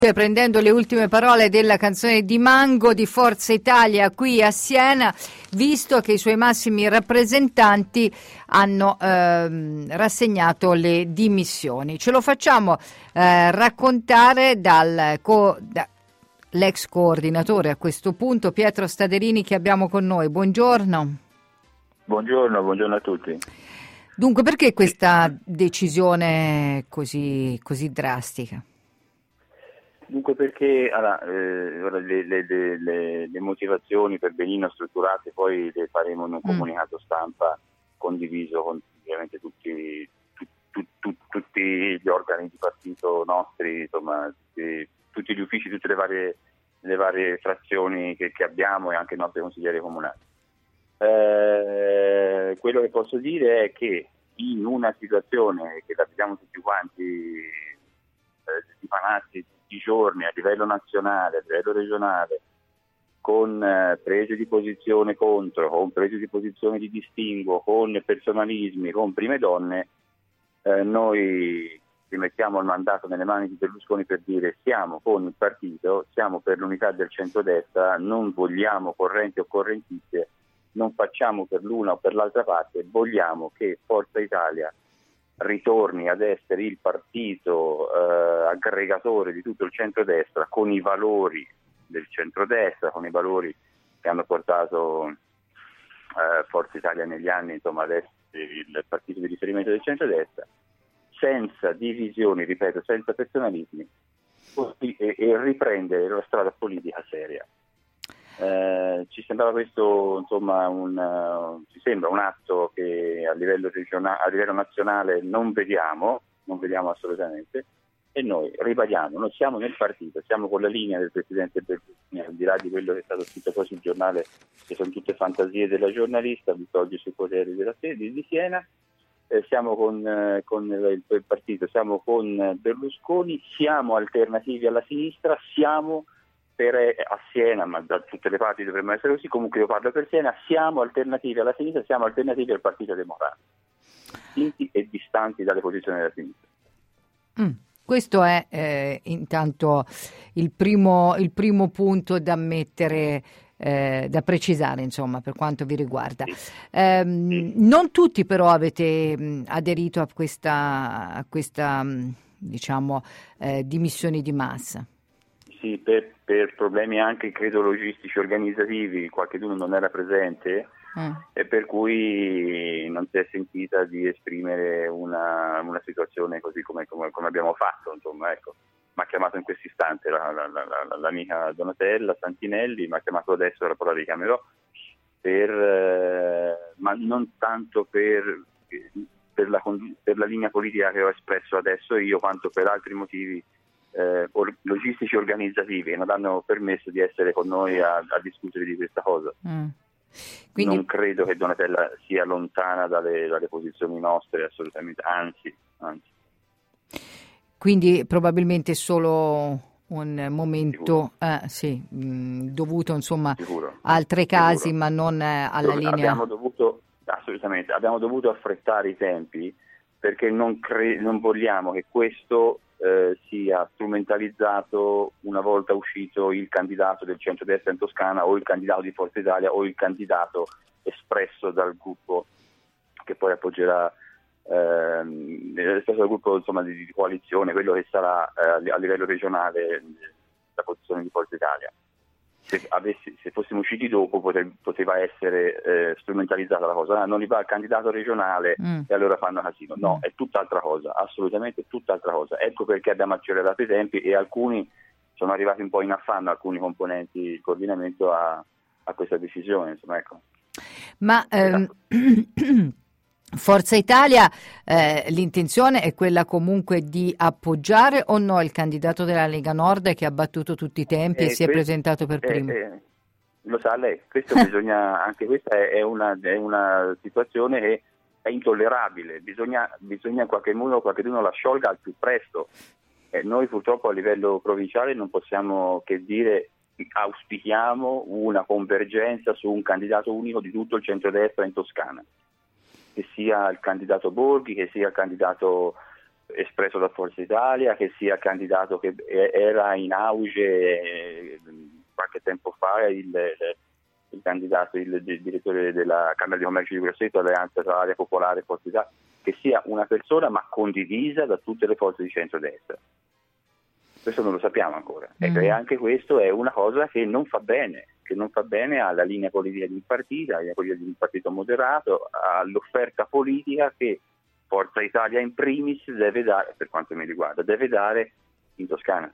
Prendendo le ultime parole della canzone di Mango di Forza Italia qui a Siena, visto che i suoi massimi rappresentanti hanno rassegnato le dimissioni. Ce lo facciamo raccontare dall'ex coordinatore a questo punto, Pietro Staderini, che abbiamo con noi. Buongiorno. Buongiorno a tutti. Dunque, perché questa decisione così drastica? Dunque perché le motivazioni per benino strutturate poi le faremo in un comunicato stampa condiviso con ovviamente tutti gli organi di partito nostri, insomma tutti gli uffici, tutte le varie frazioni che abbiamo e anche i nostri consiglieri comunali. Quello che posso dire è che in una situazione che la vediamo tutti quanti dipanarsi tutti i giorni a livello nazionale, a livello regionale, con prese di posizione contro, con prese di posizione di distinguo, con personalismi, con prime donne, noi rimettiamo il mandato nelle mani di Berlusconi per dire: siamo con il partito, siamo per l'unità del centrodestra, non vogliamo correnti o correntizie, non facciamo per l'una o per l'altra parte, vogliamo che Forza Italia ritorni ad essere il partito aggregatore di tutto il centrodestra, con i valori del centrodestra, con i valori che hanno portato Forza Italia negli anni, insomma, ad essere il partito di riferimento del centrodestra, senza divisioni, ripeto, senza personalismi, e riprendere la strada politica seria. Ci sembrava questo, insomma, ci sembra un atto che a livello nazionale non vediamo assolutamente, e noi ribadiamo, noi siamo nel partito, siamo con la linea del Presidente Berlusconi, al di là di quello che è stato scritto poi sul giornale, che sono tutte fantasie della giornalista, visto oggi sui Corrieri di Siena. Siamo con il partito, siamo con Berlusconi, siamo alternativi alla sinistra, siamo a Siena, ma da tutte le parti dovremmo essere così, comunque io parlo per Siena, siamo alternativi alla sinistra, siamo alternativi al Partito Democratico, distinti e distanti dalle posizioni della sinistra. Questo è intanto il primo punto da mettere, da precisare, insomma, per quanto vi riguarda. Non tutti però avete aderito a questa diciamo, dimissioni di massa. Sì, per problemi anche credo logistici, organizzativi, qualcuno non era presente e per cui non si è sentita di esprimere una situazione così come abbiamo fatto, insomma, ecco. Mi ha chiamato in questo istante l'amica Donatella Santinelli, mi ha chiamato adesso la poi la richiamerò, ma non tanto per la linea politica che ho espresso adesso io, quanto per altri motivi logistici organizzativi che non hanno permesso di essere con noi a discutere di questa cosa. Quindi non credo che Donatella sia lontana dalle posizioni nostre, assolutamente, anzi. Quindi probabilmente solo un momento dovuto, insomma, a altri casi, ma non alla linea. Abbiamo dovuto affrettare i tempi, perché non vogliamo che questo sia strumentalizzato una volta uscito il candidato del centrodestra in Toscana, o il candidato di Forza Italia, o il candidato espresso dal gruppo che poi appoggerà dal gruppo, insomma, di coalizione, quello che sarà a livello regionale la posizione di Forza Italia. Se fossimo usciti dopo poteva essere strumentalizzata la cosa. Non gli va il candidato regionale e allora fanno casino. No, è tutt'altra cosa, assolutamente tutt'altra cosa. Ecco perché abbiamo accelerato i tempi e alcuni sono arrivati un po' in affanno, alcuni componenti del coordinamento a questa decisione. Insomma, ecco. Ma Forza Italia, l'intenzione è quella comunque di appoggiare o no il candidato della Lega Nord, che ha battuto tutti i tempi e si è presentato per primo? Lo sa lei, anche questa è una situazione che è intollerabile, bisogna in qualche modo qualcuno la sciolga al più presto. Noi purtroppo a livello provinciale non possiamo che dire: auspichiamo una convergenza su un candidato unico di tutto il centrodestra in Toscana, che sia il candidato Borghi, che sia il candidato espresso da Forza Italia, che sia il candidato che era in auge qualche tempo fa, il candidato, il direttore della Camera di Commercio di Grosseto, Alleanza tra l'Area Popolare e Forza Italia, che sia una persona ma condivisa da tutte le forze di centrodestra. Questo non lo sappiamo ancora. E anche questo è una cosa che non fa bene alla linea politica di un partito, alla linea politica di un partito moderato, all'offerta politica che Forza Italia in primis deve dare, per quanto mi riguarda, deve dare in Toscana.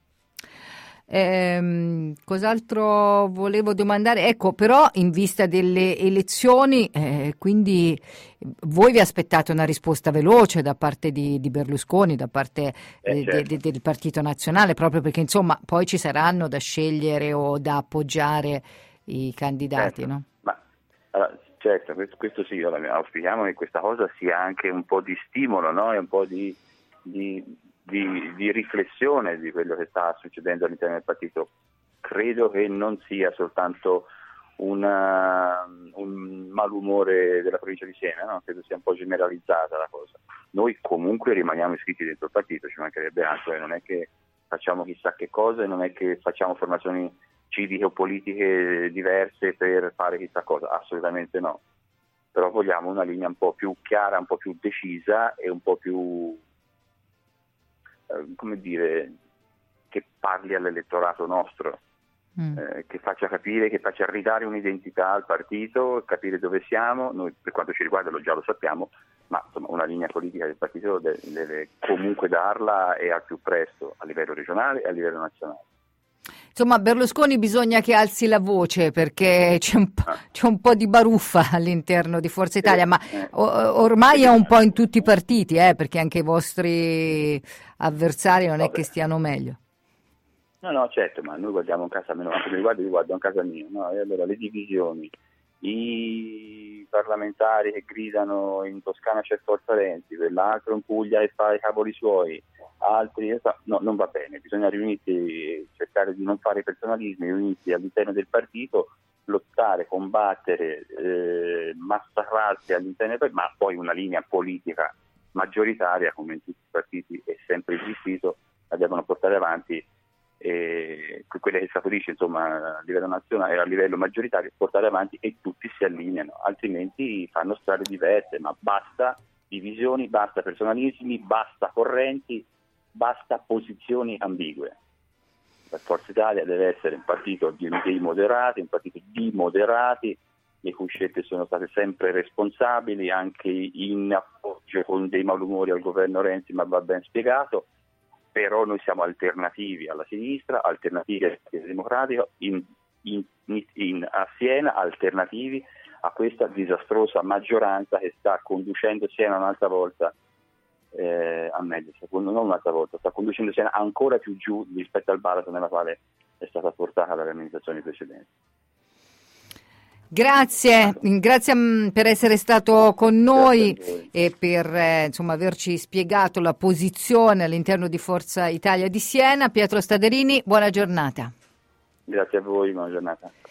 Cos'altro volevo domandare? Ecco, però in vista delle elezioni, quindi voi vi aspettate una risposta veloce da parte di Berlusconi, da parte del Partito Nazionale, proprio perché insomma poi ci saranno da scegliere o da appoggiare i candidati, certo. No? Ma, allora, certo, questo sì, auspichiamo che questa cosa sia anche un po' di stimolo, no? E un po' di riflessione di quello che sta succedendo all'interno del partito. Credo che non sia soltanto un malumore della provincia di Siena, no? Credo sia un po' generalizzata la cosa. Noi comunque rimaniamo iscritti dentro il partito, ci mancherebbe altro, non è che facciamo chissà che cosa, non è che facciamo formazioni civiche o politiche diverse per fare chissà cosa, assolutamente no. Però vogliamo una linea un po' più chiara, un po' più decisa e un po' più come dire, che parli all'elettorato nostro, che faccia capire, che faccia ridare un'identità al partito, capire dove siamo. Noi per quanto ci riguarda già lo sappiamo, ma insomma una linea politica del partito deve comunque darla e al più presto a livello regionale e a livello nazionale. Insomma, Berlusconi bisogna che alzi la voce perché c'è un po' di baruffa all'interno di Forza Italia, ma ormai è un po' in tutti i partiti, perché anche i vostri avversari non è che stiano meglio. No, certo, ma noi guardiamo in casa, almeno quanto mi riguarda, io guardo in casa mia, no? E allora le divisioni, i parlamentari che gridano in Toscana c'è Forza Renzi, quell'altro in Puglia e fa i cavoli suoi, altri, no, non va bene, bisogna riunirsi, cercare di non fare personalismi, riunirsi all'interno del partito, lottare, combattere, massacrarsi all'interno del partito, ma poi una linea politica maggioritaria, come in tutti i partiti è sempre esistito, la devono portare avanti, quelle che scaturisce insomma a livello nazionale e a livello maggioritario, portare avanti e tutti si allineano, altrimenti fanno strade diverse, ma basta divisioni, basta personalismi, basta correnti, basta posizioni ambigue. Per Forza Italia deve essere un partito dei moderati, un partito di moderati, le cui scelte sono state sempre responsabili, anche in appoggio con dei malumori al governo Renzi, ma va ben spiegato. Però noi siamo alternativi alla sinistra, alternativi al Partito Democratico, a Siena, alternativi a questa disastrosa maggioranza che sta conducendo Siena un'altra volta a meglio, non un'altra volta, sta conducendo Siena ancora più giù rispetto al baratro nella quale è stata portata dalle amministrazioni precedenti. Grazie per essere stato con noi e per averci spiegato la posizione all'interno di Forza Italia di Siena. Pietro Staderini, buona giornata. Grazie a voi, buona giornata.